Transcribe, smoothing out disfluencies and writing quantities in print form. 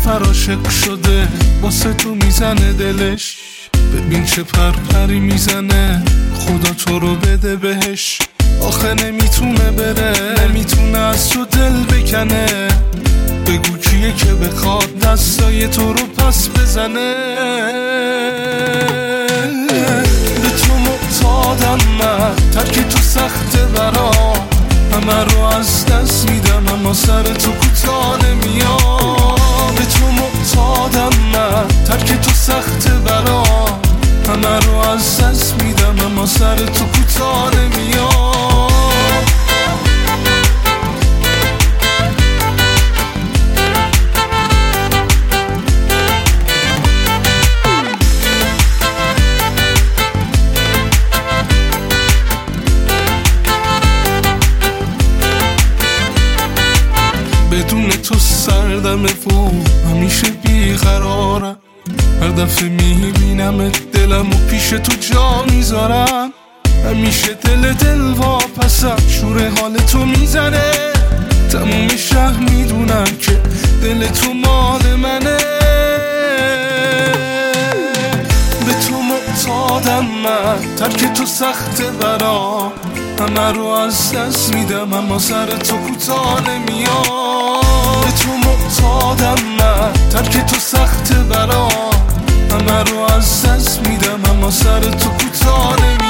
نفر عاشق شده واسه تو میزنه دلش. ببین چه پرپری میزنه، خدا تو رو بده بهش. آخه نمیتونه بره، نمیتونه از تو دل بکنه. بگو کیه که بخواد دستای تو رو پس بزنه. به تو معتادم من، ترک تو سخته برام. همه رو از دست میدم اما سر تو کوتاه نمیام. به تو معتادم من، ترک تو سخته برام. همه رو از دست میدم اما سر تو کوتاه نمیام. بدون تو سردمه و همیشه بیقرارم. هر دفعه میبینم دلم و پیش تو جا میذارم. همیشه دل واپسم، شور حال تو میزنه. تموم شهر میدونم که دل تو مال منه. به تو معتادم من، ترک تو سخته برام. همه رو از دست میدم اما سر تو کوتاه نمیام. به تو معتادم من، ترک تو سخته برام. همه رو از دست میدم اما سر تو کوتاه نمیام.